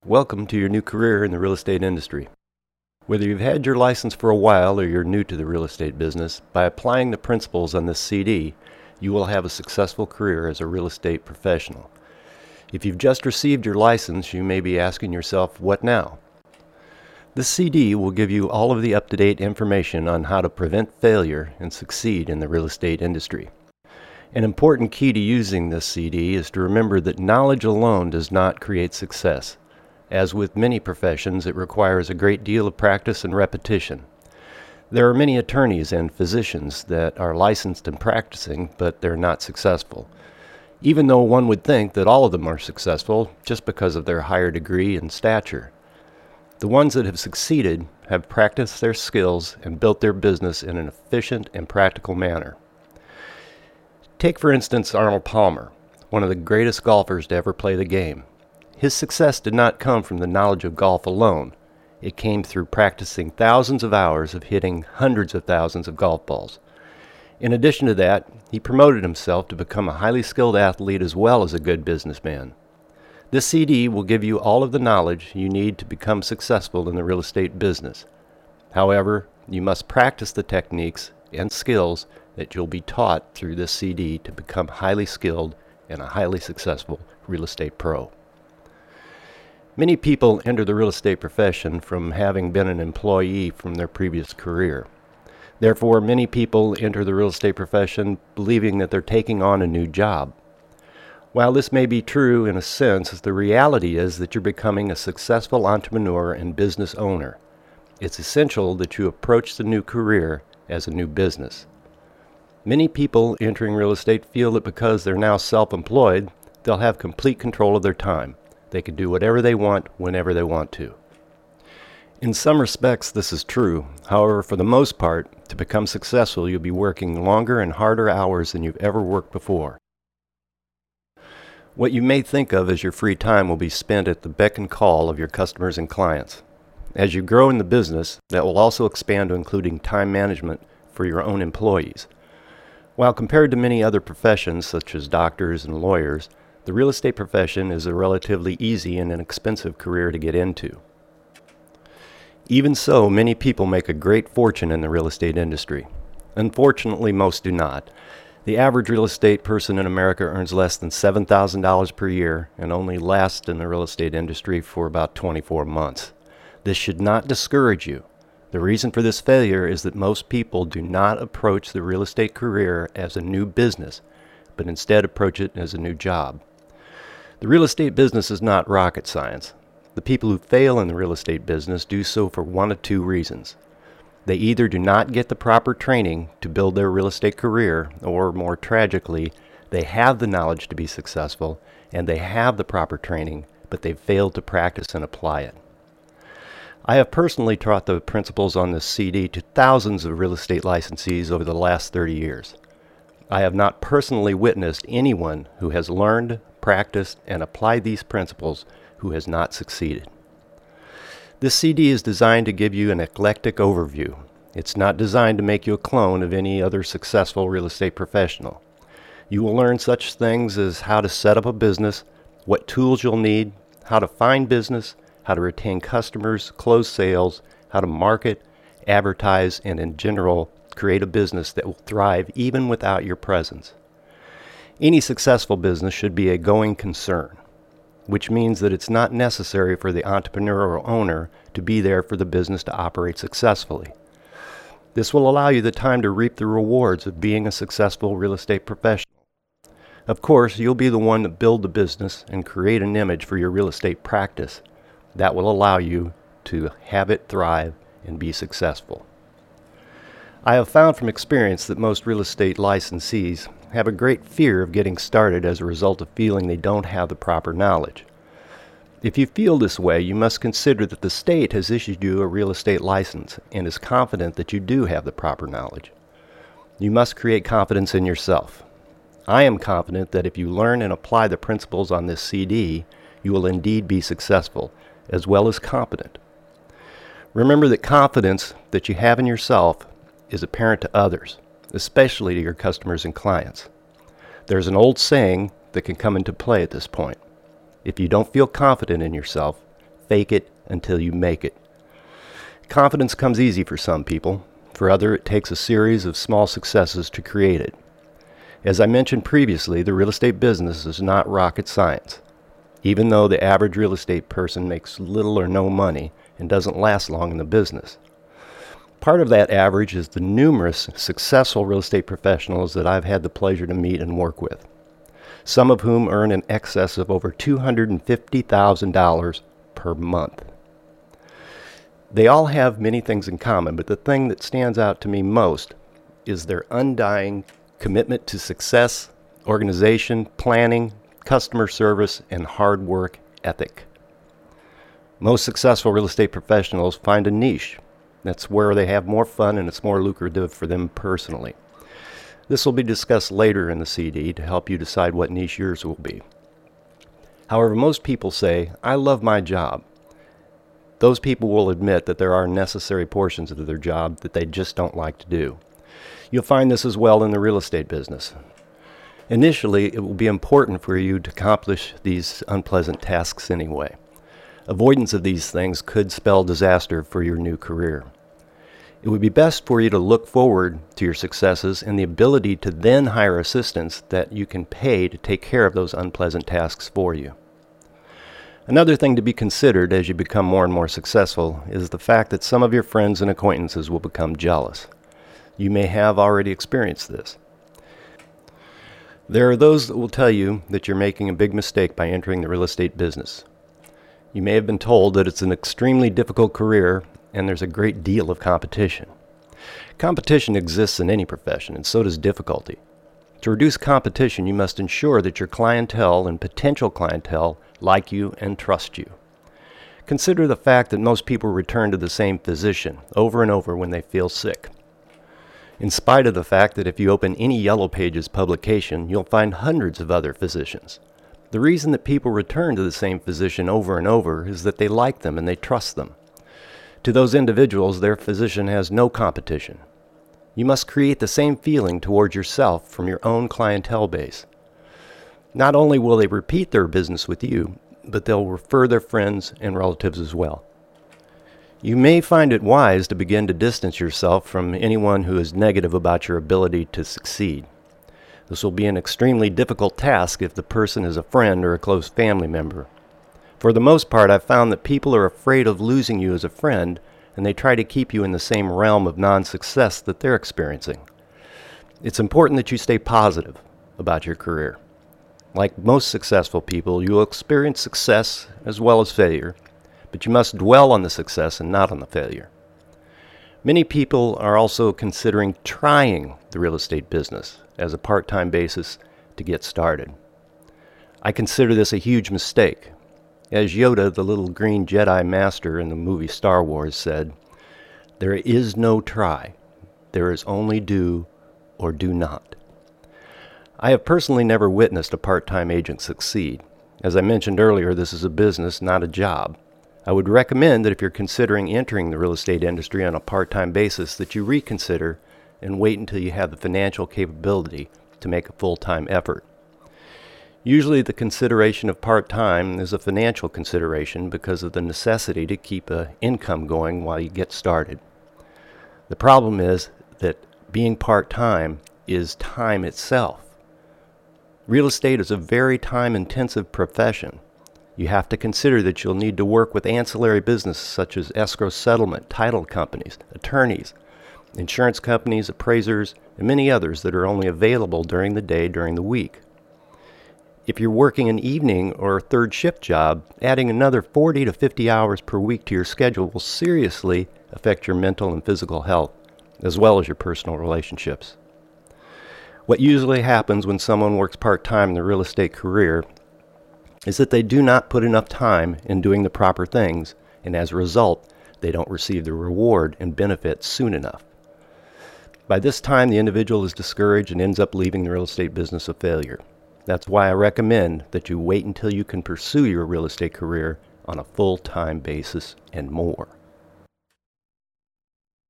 Welcome to your new career in the real estate industry. Whether you've had your license for a while or you're new to the real estate business, by applying the principles on this CD, you will have a successful career as a real estate professional. If you've just received your license, you may be asking yourself, what now? This CD will give you all of the up-to-date information on how to prevent failure and succeed in the real estate industry. An important key to using this CD is to remember that knowledge alone does not create success. As with many professions, it requires a great deal of practice and repetition. There are many attorneys and physicians that are licensed and practicing, but they're not successful. Even though one would think that all of them are successful just because of their higher degree and stature. The ones that have succeeded have practiced their skills and built their business in an efficient and practical manner. Take, for instance, Arnold Palmer, one of the greatest golfers to ever play the game. His success did not come from the knowledge of golf alone. It came through practicing thousands of hours of hitting hundreds of thousands of golf balls. In addition to that, he promoted himself to become a highly skilled athlete as well as a good businessman. This CD will give you all of the knowledge you need to become successful in the real estate business. However, you must practice the techniques and skills that you'll be taught through this CD to become highly skilled and a highly successful real estate pro. Many people enter the real estate profession from having been an employee from their previous career. Therefore, many people enter the real estate profession believing that they're taking on a new job. While this may be true in a sense, the reality is that you're becoming a successful entrepreneur and business owner. It's essential that you approach the new career as a new business. Many people entering real estate feel that because they're now self-employed, they'll have complete control of their time. They can do whatever they want, whenever they want to. In some respects, this is true. However, for the most part, to become successful, you'll be working longer and harder hours than you've ever worked before. What you may think of as your free time will be spent at the beck and call of your customers and clients. As you grow in the business, that will also expand to including time management for your own employees. While compared to many other professions, such as doctors and lawyers, the real estate profession is a relatively easy and inexpensive career to get into. Even so, many people make a great fortune in the real estate industry. Unfortunately, most do not. The average real estate person in America earns less than $7,000 per year and only lasts in the real estate industry for about 24 months. This should not discourage you. The reason for this failure is that most people do not approach the real estate career as a new business, but instead approach it as a new job. The real estate business is not rocket science. The people who fail in the real estate business do so for one of two reasons. They either do not get the proper training to build their real estate career, or more tragically, they have the knowledge to be successful and they have the proper training, but they've failed to practice and apply it. I have personally taught the principles on this CD to thousands of real estate licensees over the last 30 years. I have not personally witnessed anyone who has learned, practiced, and applied these principles who has not succeeded. This CD is designed to give you an eclectic overview. It's not designed to make you a clone of any other successful real estate professional. You will learn such things as how to set up a business, what tools you'll need, how to find business, how to retain customers, close sales, how to market, advertise, and in general, create a business that will thrive even without your presence. Any successful business should be a going concern, which means that it's not necessary for the entrepreneur or owner to be there for the business to operate successfully. This will allow you the time to reap the rewards of being a successful real estate professional. Of course, you'll be the one to build the business and create an image for your real estate practice that will allow you to have it thrive and be successful. I have found from experience that most real estate licensees have a great fear of getting started as a result of feeling they don't have the proper knowledge. If you feel this way, you must consider that the state has issued you a real estate license and is confident that you do have the proper knowledge. You must create confidence in yourself. I am confident that if you learn and apply the principles on this CD, you will indeed be successful, as well as competent. Remember that confidence that you have in yourself is apparent to others, especially to your customers and clients. There's an old saying that can come into play at this point. If you don't feel confident in yourself, fake it until you make it. Confidence comes easy for some people. For others, it takes a series of small successes to create it. As I mentioned previously, the real estate business is not rocket science. Even though the average real estate person makes little or no money and doesn't last long in the business. Part of that average is the numerous successful real estate professionals that I've had the pleasure to meet and work with, some of whom earn in excess of over $250,000 per month. They all have many things in common, but the thing that stands out to me most is their undying commitment to success, organization, planning, customer service, and hard work ethic. Most successful real estate professionals find a niche. That's where they have more fun and it's more lucrative for them personally. This will be discussed later in the CD to help you decide what niche yours will be. However, most people say, "I love my job." Those people will admit that there are necessary portions of their job that they just don't like to do. You'll find this as well in the real estate business. Initially, it will be important for you to accomplish these unpleasant tasks anyway. Avoidance of these things could spell disaster for your new career. It would be best for you to look forward to your successes and the ability to then hire assistants that you can pay to take care of those unpleasant tasks for you. Another thing to be considered as you become more and more successful is the fact that some of your friends and acquaintances will become jealous. You may have already experienced this. There are those that will tell you that you're making a big mistake by entering the real estate business. You may have been told that it's an extremely difficult career and there's a great deal of competition. Competition exists in any profession, and so does difficulty. To reduce competition, you must ensure that your clientele and potential clientele like you and trust you. Consider the fact that most people return to the same physician over and over when they feel sick. In spite of the fact that if you open any Yellow Pages publication, you'll find hundreds of other physicians. The reason that people return to the same physician over and over is that they like them and they trust them. To those individuals, their physician has no competition. You must create the same feeling towards yourself from your own clientele base. Not only will they repeat their business with you, but they'll refer their friends and relatives as well. You may find it wise to begin to distance yourself from anyone who is negative about your ability to succeed. This will be an extremely difficult task if the person is a friend or a close family member. For the most part, I've found that people are afraid of losing you as a friend, and they try to keep you in the same realm of non-success that they're experiencing. It's important that you stay positive about your career. Like most successful people, you will experience success as well as failure, but you must dwell on the success and not on the failure. Many people are also considering trying the real estate business as a part-time basis to get started. I consider this a huge mistake. As Yoda, the little green Jedi master in the movie Star Wars, said, "There is no try. There is only do or do not." I have personally never witnessed a part-time agent succeed. As I mentioned earlier, this is a business, not a job. I would recommend that if you're considering entering the real estate industry on a part-time basis, that you reconsider and wait until you have the financial capability to make a full-time effort. Usually the consideration of part-time is a financial consideration because of the necessity to keep an income going while you get started. The problem is that being part-time is time itself. Real estate is a very time-intensive profession. You have to consider that you'll need to work with ancillary businesses such as escrow settlement, title companies, attorneys, insurance companies, appraisers, and many others that are only available during the day during the week. If you're working an evening or a third shift job, adding another 40 to 50 hours per week to your schedule will seriously affect your mental and physical health, as well as your personal relationships. What usually happens when someone works part-time in the real estate career is that they do not put enough time in doing the proper things, and as a result, they don't receive the reward and benefits soon enough. By this time, the individual is discouraged and ends up leaving the real estate business a failure. That's why I recommend that you wait until you can pursue your real estate career on a full-time basis and more.